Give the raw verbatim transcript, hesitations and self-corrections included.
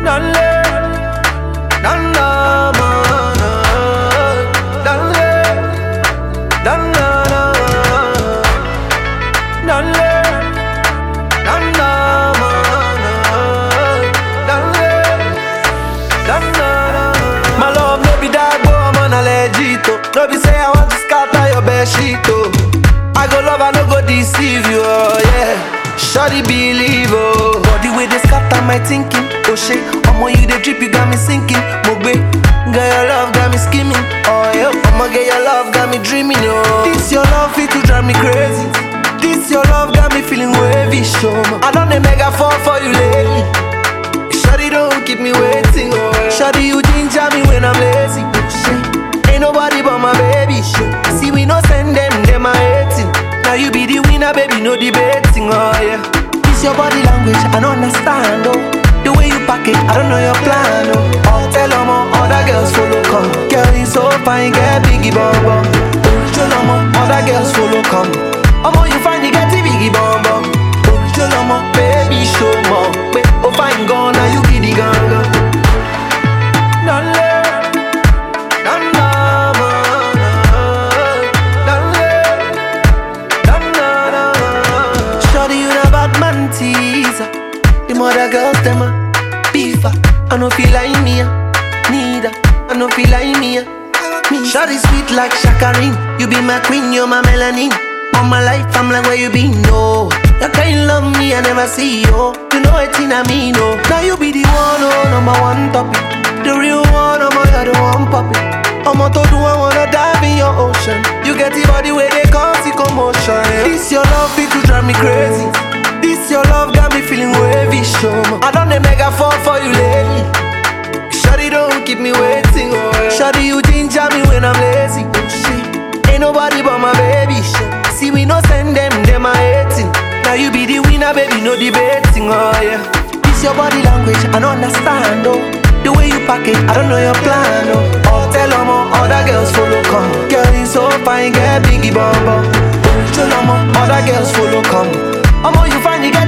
Nanle, nanna, mana, nanle, nanna, nanle, nanna, mana, nanle, nanna. My love no be that boy, I'm on a legit. No be say I want to scatter your bed sheet, oh. I go love, I no go deceive you, oh yeah. Shawty believe, oh. Body way they scatter my thinking, oh shit. I'ma you the drip, you got me sinking, Mogbe. Girl, your love got me scheming, oh yeah. I'ma get your love, got me dreaming, oh. This your love fit to drive me crazy. This your love got me feeling wavy, show me. I done the mega fall for you lately. Shawty don't keep me waiting, oh yeah. Shawty you ginger me when I'm lazy, oh shit. Ain't nobody but my baby, shit. See we no send them, them are hating. Now you be the winner, baby, no debating, oh yeah. This your body language, I don't understand, oh. The way you pack it, I don't know your plan, oh. Oh, tell them all, other girls follow, come. Girl, you so fine, get biggie bum bum. Oh, tell them all, other girls follow, come. Oh, you find you get the biggie bum bum. Oh, tell them all, baby, show more. Wait, oh, fine, gone, now you get the ganga. Nanle, nanna, mana, nanle, nanna, nanna. Shawty, you the bad man teaser. The mother girls, them a beefer. I no feel like me, neither. I no feel like me, me. Shawty sweet like Shakarin. You be my queen, you're my melanin. All my life, I'm like where you be, no. You can't love me, I never see you. You know it's in a me, no. Now you be the one, oh, number one topic. The real one, I'm a the one puppy. I'm a to do, I wanna dive in your ocean. You get the body where they cause the commotion, yeah. This your love, it could drive me crazy. This your love got me feeling wavy, show me. I done the mega fall for you lately. Shawty don't keep me waiting, oh yeah. Shawty you ginger me when I'm lazy, oh shit. Ain't nobody but my baby, shit. See we no send them, them are hating. Now you be the winner, baby, no debating, oh yeah. This your body language, I don't understand, oh. The way you pack it, I don't know your plan, oh. Oh, tell them all, other girls follow, come. Girl, you so fine, get biggie bum bum. Oh, tell them all, other girls follow, come. I'm all you find, you get